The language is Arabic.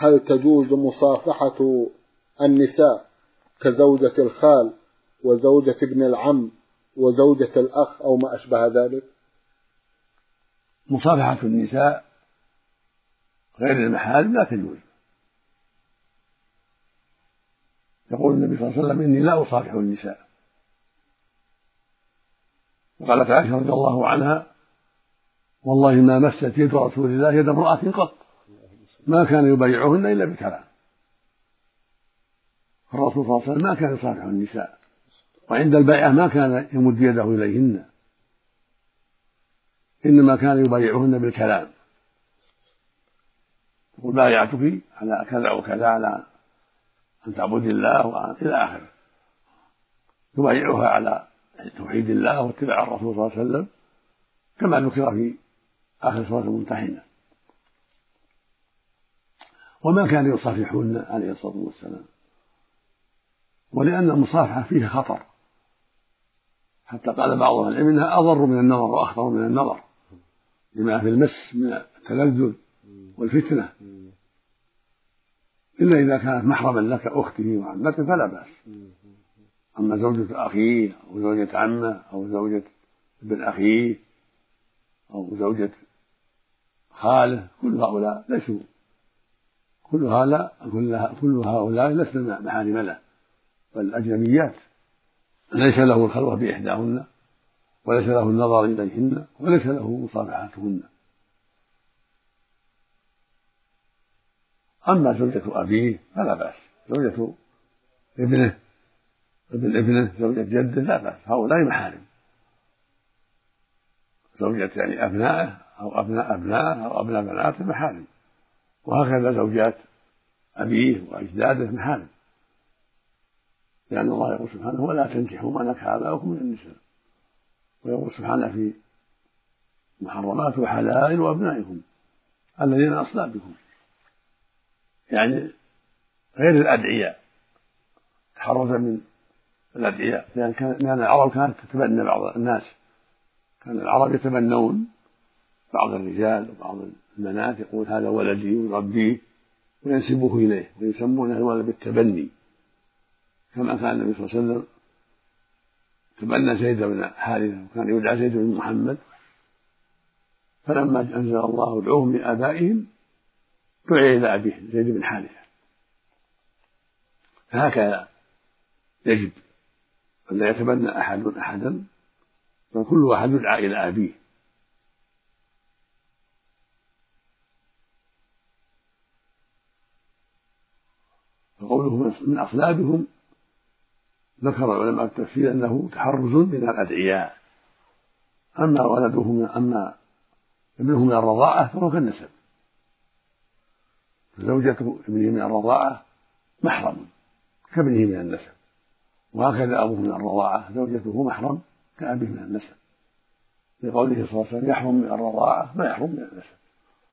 هل تجوز مصافحة النساء كزوجة الخال وزوجة ابن العم وزوجة الأخ أو ما أشبه ذلك؟ مصافحة النساء غير المحارم لا تجوز. يقول النبي صلى الله عليه وسلم: إني لا أصافح النساء. وقالت عائشة رضي الله عنها: والله ما مست يد رسول الله يد امرأة قط، ما كان يبايعهن إلا بكلام. الرسول صلى الله عليه وسلم ما كان يصافح النساء، وعند البيعة ما كان يمد يده إليهن، إنما كان يبايعهن بالكلام. يقول: بايعتك على كذا وكذا، على أن تعبدي الله إلى آخره. يبايعها على توحيد الله واتباع الرسول صلى الله عليه وسلم، كما ذكر في آخر سورة الممتحنة. وما كان يصافحهن عليه الصلاة والسلام، ولأن المصافحة فيها خطر، حتى قال بعض أهل العلم إنها أضر من النظر وأخطر من النظر، لما في المس من التلذذ والفتنة، إلا إذا كانت محرما لك أخته وعمته فلا بأس. أما زوجة أخيه أو زوجة عمه أو زوجة ابن أخيه أو زوجة خاله، كل هؤلاء ليسوا، كل هؤلاء لسنا محارم له، بل أجنبيات، ليس له الخلوة بإحداهن، وليس له النظر إليهن، وليس له مصافحتهن. أما زوجة أبيه فلا بأس، زوجة ابنه، ابن ابنه، زوجة جده لا بأس، هؤلاء محارم. زوجة يعني أبنائه أو أبناء أبنائه أو أبناء بناته محارم، وهكذا زوجات أبيه وأجداده محارم، لأن الله يقول سبحانه: ولا تنكحوا ما نكح آباؤكم من النساء. ويقول سبحانه في محرمات: وحلائل وأبنائكم الذين أصلابكم، يعني غير الأدعياء، تحرزا من الأدعياء، لأن العرب كانت تتبنى بعض الناس، كان العرب يتبنون بعض الرجال وبعض البنات، يقول: هذا ولدي، ويربيه وينسبوه إليه، ويسمونه الولد بالتبني، كما كان النبي صلى الله عليه وسلم تبنى زيد بن حارثة، وكان يدعى زيد بن محمد، فلما أنزل الله: ادعوهم لآبائهم، دعي إلى أبيه زيد بن حارثة. فهكذا يجب أن لا يتبنى أحد أحدا، بل كل واحد يدعى إلى أبيه. فقوله من أصلابهم، ذكر العلماء التفسير أنه تحرز من الأدعياء، أما ابنه من الرضاعة فهو كالنسب، فزوجة ابنه من الرضاعة محرم كابنه من النسب، وهكذا أبوه من الرضاعة زوجته محرم كأبيه من النسب، لقوله صلى الله عليه وسلم: يحرم من الرضاعة ما يحرم من النسب.